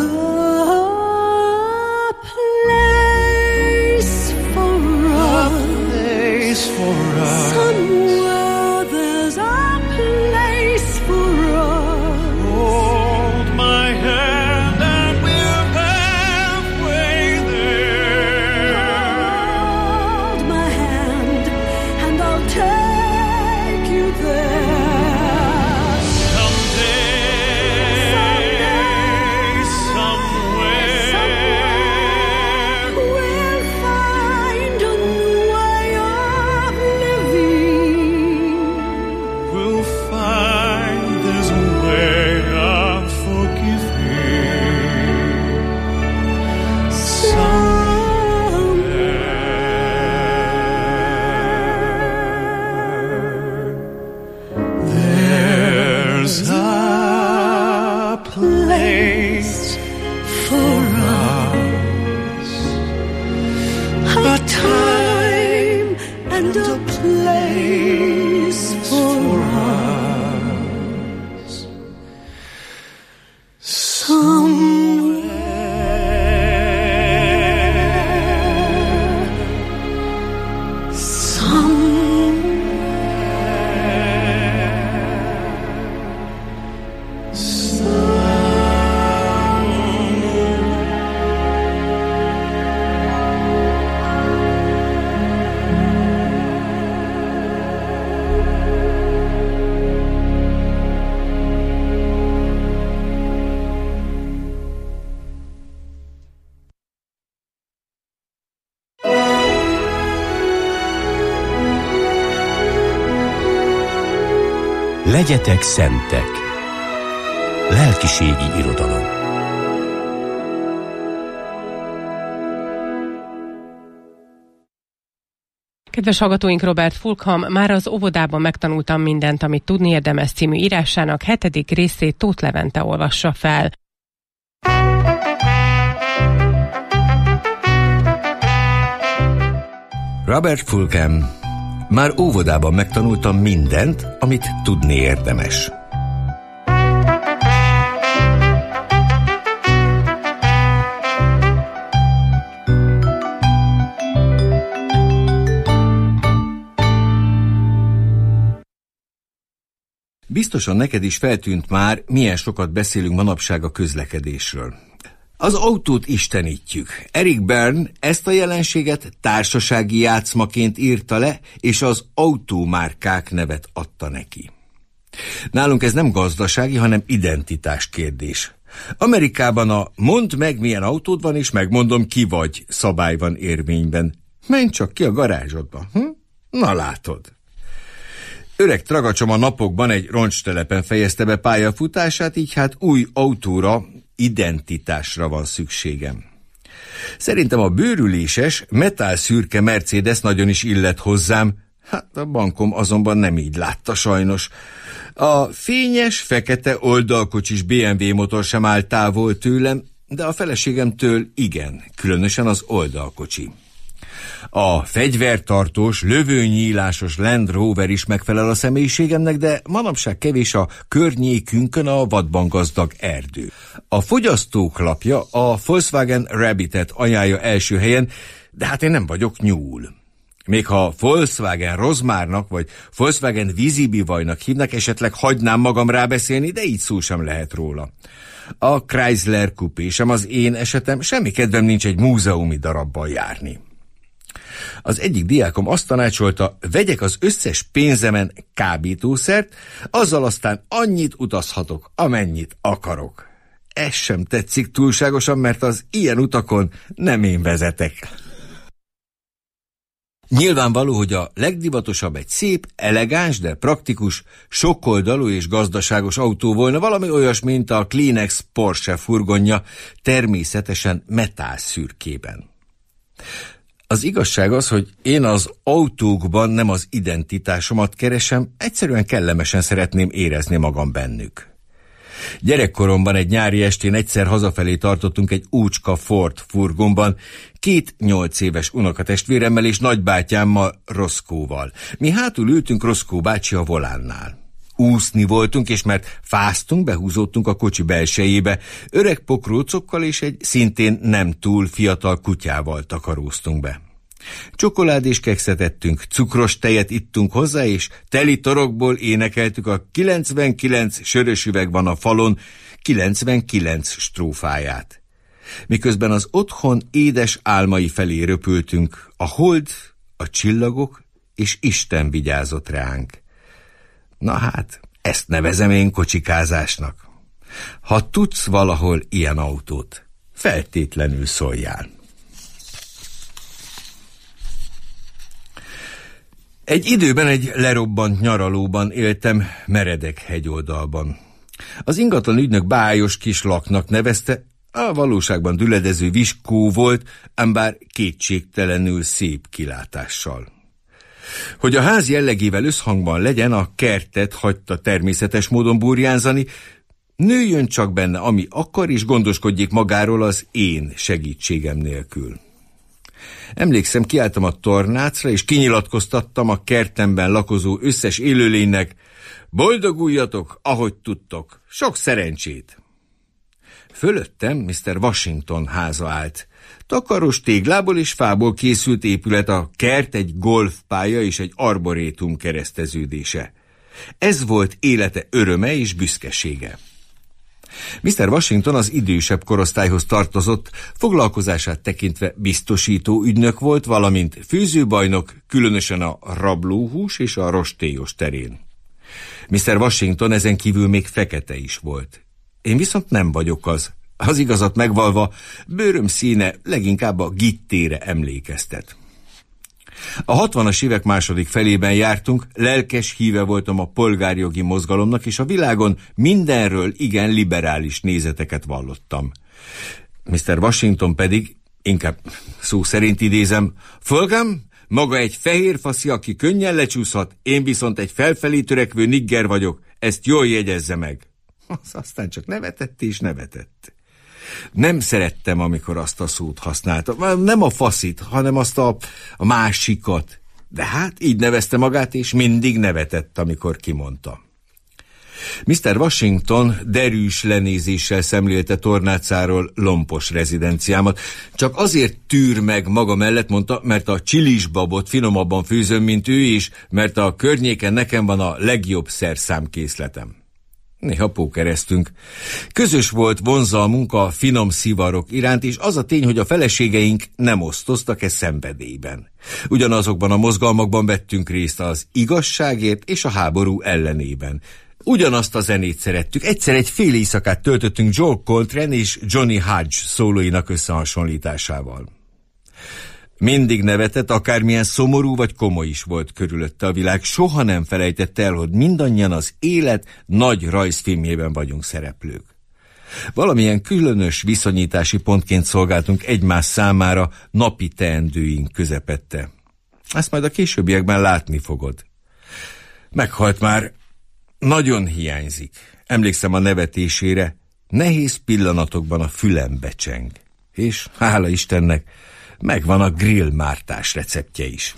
place for us. Place for us. Somewhere there's a place for us. Hold my hand and we're halfway there. Hold my hand and I'll take you there. Someday, somewhere, We'll find a new way of living. we'll find there's a way of forgiving. There's a place For us, a time and a place for us. Somewhere, somewhere, Legyetek szentek. Lelkiségi irodalom. Kedves hallgatóink, Robert Fulkham már az óvodában megtanultam mindent, amit tudni érdemes című írásának hetedik részét Tóth Levente olvassa fel. Robert Fulkham. Már óvodában megtanultam mindent, amit tudni érdemes. Biztosan neked is feltűnt már, milyen sokat beszélünk manapság a közlekedésről. Az autót istenítjük. Eric Berne ezt a jelenséget társasági játszmaként írta le, és az autómárkák nevet adta neki. Nálunk ez nem gazdasági, hanem identitás kérdés. Amerikában a mondd meg, milyen autód van, és megmondom, ki vagy szabály van érvényben. Menj csak ki a garázsodba. Hm? Na látod. Öreg tragacsom a napokban egy roncstelepen fejezte be pályafutását, így hát új autóra, identitásra van szükségem. Szerintem a bőrüléses, metálszürke Mercedes nagyon is illet hozzám, hát a bankom azonban nem így látta sajnos. A fényes, fekete, oldalkocsis bé em vé motor sem áll távol tőlem, de a feleségemtől igen, különösen az oldalkocsi. A fegyvertartós, lövőnyílásos Land Rover is megfelel a személyiségemnek, de manapság kevés a környékünkön a vadban gazdag erdő. A fogyasztók lapja a Volkswagen Rabbitet ajánlja első helyen, de hát én nem vagyok nyúl. Még ha Volkswagen Rozmárnak vagy Volkswagen vízibivajnak hívnak, esetleg hagynám magam rábeszélni, de így szó sem lehet róla. A Chrysler Coupé sem az én esetem, semmi kedvem nincs egy múzeumi darabbal járni. Az egyik diákom azt tanácsolta, vegyek az összes pénzemen kábítószert, azzal aztán annyit utazhatok, amennyit akarok. Ez sem tetszik túlságosan, mert az ilyen utakon nem én vezetek. Nyilvánvaló, hogy a legdivatosabb egy szép, elegáns, de praktikus, sokoldalú és gazdaságos autó volna, valami olyas, mint a Kleenex Porsche furgonja, természetesen metálszürkében. Az igazság az, hogy én az autókban nem az identitásomat keresem, egyszerűen kellemesen szeretném érezni magam bennük. Gyerekkoromban egy nyári estén egyszer hazafelé tartottunk egy úcska Ford furgonban, két nyolc éves unokatestvéremmel és nagybátyámmal, Roszkóval. Mi hátul ültünk Roszkó bácsi a volánnál. Úszni voltunk, és mert fáztunk, behúzódtunk a kocsi belsejébe, öreg pokrócokkal és egy szintén nem túl fiatal kutyával takaróztunk be. Csokolád és kekszet ettünk, cukros tejet ittunk hozzá, és teli torokból énekeltük a kilencvenkilenc sörös üveg van a falon kilencvenkilenc strófáját. Miközben az otthon édes álmai felé röpültünk, a hold, a csillagok és Isten vigyázott ránk. Na hát, ezt nevezem én kocsikázásnak. Ha tudsz valahol ilyen autót, feltétlenül szóljál. Egy időben egy lerobbant nyaralóban éltem Meredek hegyoldalban. Az ingatlan ügynök bájos kis laknak nevezte, a valóságban düledező viskó volt, ám bár kétségtelenül szép kilátással. Hogy a ház jellegével összhangban legyen, a kertet hagyta természetes módon burjánzani, nőjön csak benne, ami akar, és gondoskodjék magáról az én segítségem nélkül. Emlékszem, kiálltam a tornácra, és kinyilatkoztattam a kertemben lakozó összes élőlénynek, boldoguljatok, ahogy tudtok, sok szerencsét! Fölöttem miszter Washington háza állt. Takaros téglából és fából készült épület, a kert egy golfpálya és egy arborétum kereszteződése. Ez volt élete öröme és büszkesége. miszter Washington az idősebb korosztályhoz tartozott, foglalkozását tekintve biztosító ügynök volt, valamint főzőbajnok, különösen a rablóhús és a rostélyos terén. miszter Washington ezen kívül még fekete is volt. Én viszont nem vagyok az. Az igazat megvalva, bőröm színe leginkább a gittére emlékeztet. A hatvanas évek második felében jártunk, lelkes híve voltam a polgárjogi mozgalomnak, és a világon mindenről igen liberális nézeteket vallottam. miszter Washington pedig, inkább szó szerint idézem, Fulgham, maga egy fehér faszi, aki könnyen lecsúszhat, én viszont egy felfelé törekvő nigger vagyok, ezt jól jegyezze meg. Aztán csak nevetett és nevetett. Nem szerettem, amikor azt a szót használta. Nem a faszit, hanem azt a, a másikat. De hát így nevezte magát, és mindig nevetett, amikor kimondta. miszter Washington derűs lenézéssel szemlélte tornácáról lompos rezidenciámat. Csak azért tűr meg maga mellett, mondta, mert a csilisbabot finomabban főzöm, mint ő is, mert a környéken nekem van a legjobb szerszámkészletem. Néha pókereztünk. Közös volt vonzalmunk a finom szivarok iránt, és az a tény, hogy a feleségeink nem osztoztak e szenvedélyben. Ugyanazokban a mozgalmakban vettünk részt, az igazságért és a háború ellenében. Ugyanazt a zenét szerettük. Egyszer egy fél éjszakát töltöttünk Joel Coltrane és Johnny Hodge szólóinak összehasonlításával. Mindig nevetett, akármilyen szomorú vagy komoly is volt körülötte a világ, soha nem felejtette el, hogy mindannyian az élet nagy rajzfilmjében vagyunk szereplők. Valamilyen különös viszonyítási pontként szolgáltunk egymás számára napi teendőink közepette. Ezt majd a későbbiekben látni fogod. Meghalt már, nagyon hiányzik. Emlékszem a nevetésére, nehéz pillanatokban a fülembe cseng. És hála Istennek, megvan a grillmártás receptje is.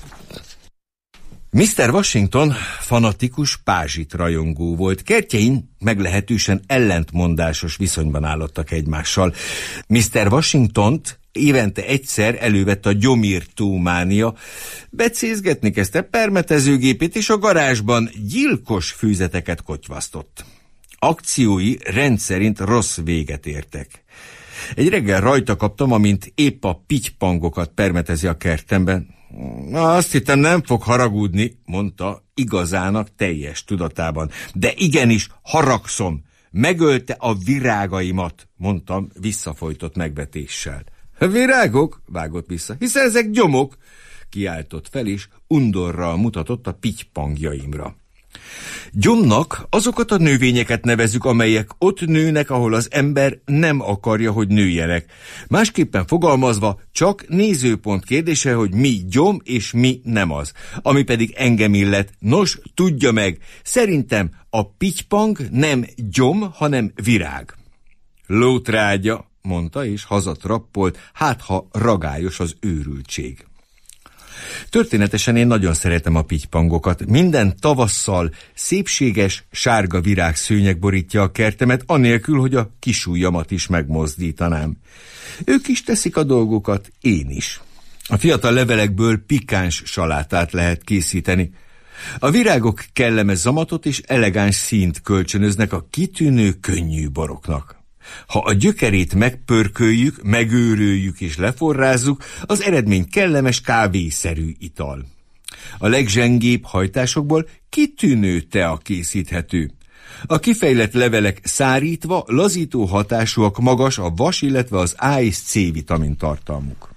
miszter Washington fanatikus pázsit rajongó volt. Kertjein meglehetősen ellentmondásos viszonyban állottak egymással. miszter Washingtont évente egyszer elővett a gyomírtómánia, becézgetni kezdte permetezőgépét, és a garázsban gyilkos fűzeteket kotyvasztott. Akciói rendszerint rossz véget értek. Egy reggel rajta kaptam, amint épp a pitypangokat permetezi a kertemben. Na, azt hittem, nem fog haragudni, mondta igazának teljes tudatában. De igenis, haragszom, megölte a virágaimat, mondtam visszafolytott megvetéssel. Virágok? Vágott vissza. Hiszen ezek gyomok, kiáltott fel, és undorral mutatott a pitypangjaimra. Gyomnak azokat a növényeket nevezzük, amelyek ott nőnek, ahol az ember nem akarja, hogy nőjenek. Másképpen fogalmazva, csak nézőpont kérdése, hogy mi gyom és mi nem az. Ami pedig engem illet, nos, tudja meg, szerintem a pitypang nem gyom, hanem virág. Lótrágya, mondta, és hazatrappolt, hát ha ragályos az őrültség. Történetesen én nagyon szeretem a pitypangokat. Minden tavasszal szépséges, sárga virágszőnyeg borítja a kertemet, anélkül, hogy a kisujjamat is megmozdítanám. Ők is teszik a dolgokat, én is. A fiatal levelekből pikáns salátát lehet készíteni. A virágok kellemes zamatot és elegáns színt kölcsönöznek a kitűnő, könnyű boroknak. Ha a gyökerét megpörköljük, megőröljük és leforrázzuk, az eredmény kellemes kávészerű ital. A legzsengébb hajtásokból kitűnő tea készíthető. A kifejlett levelek szárítva, lazító hatásúak, magas a vas, illetve az A és C vitamin tartalmuk.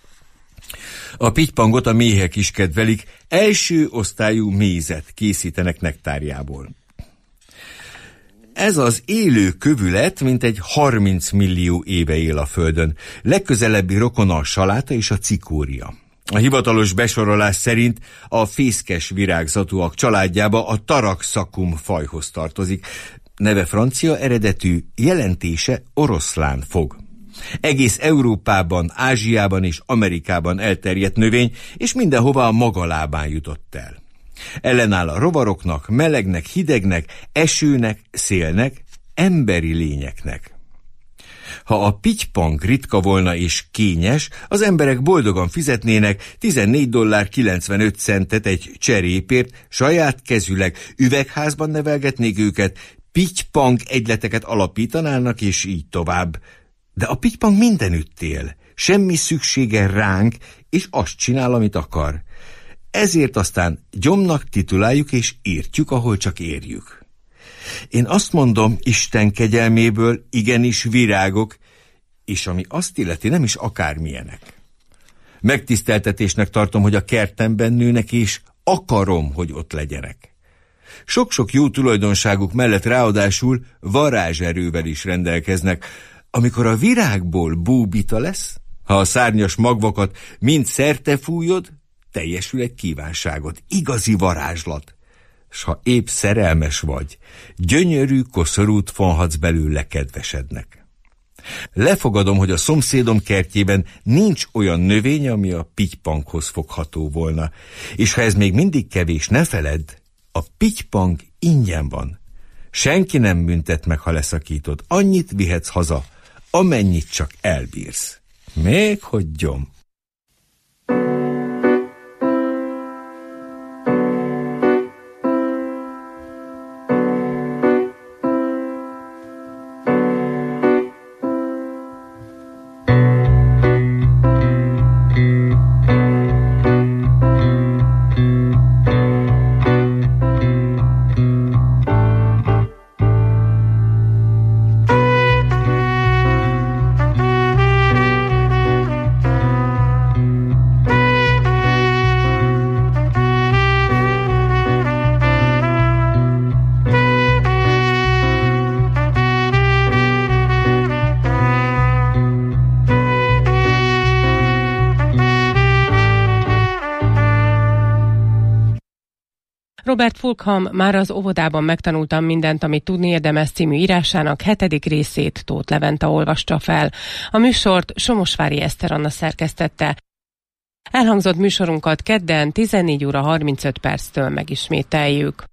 A pitypangot a méhek is kedvelik, első osztályú mézet készítenek nektárjából. Ez az élő kövület mintegy harminc millió éve él a Földön. Legközelebbi rokona a saláta és a cikória. A hivatalos besorolás szerint a fészkes virágzatúak családjába a Taraxacum fajhoz tartozik. Neve francia eredetű, jelentése oroszlánfog. Egész Európában, Ázsiában és Amerikában elterjedt növény, és mindenhova a maga lábán jutott el. Ellenáll a rovaroknak, melegnek, hidegnek, esőnek, szélnek, emberi lényeknek. Ha a pitypang ritka volna és kényes, az emberek boldogan fizetnének tizennégy dollár kilencvenöt centet egy cserépért, saját kezüleg üvegházban nevelgetnék őket, pitypang egyleteket alapítanának, és így tovább. De a pitypang mindenütt él, semmi szüksége ránk, és azt csinál, amit akar. Ezért aztán gyomnak tituláljuk és értjük, ahol csak érjük. Én azt mondom, Isten kegyelméből igenis virágok, és ami azt illeti, nem is akármilyenek. Megtiszteltetésnek tartom, hogy a kertemben nőnek, és akarom, hogy ott legyenek. Sok-sok jó tulajdonságuk mellett ráadásul varázserővel is rendelkeznek. Amikor a virágból búbita lesz, ha a szárnyas magvakat mind szerte fújod, teljesül egy kívánságod, igazi varázslat. S ha épp szerelmes vagy, gyönyörű koszorút fonhatsz belőle kedvesednek. Lefogadom, hogy a szomszédom kertjében nincs olyan növény, ami a pitypanghoz fogható volna. És ha ez még mindig kevés, ne feledd, a pitypang ingyen van. Senki nem büntet meg, ha leszakítod. Annyit vihetsz haza, amennyit csak elbírsz. Még hogy gyom. Robert Fulgham Már az óvodában megtanultam mindent, amit tudni érdemes című írásának hetedik részét Tóth Levente olvasta fel. A műsort Somosvári Eszter Anna szerkesztette. Elhangzott műsorunkat kedden tizennégy óra harmincöt perctől megismételjük.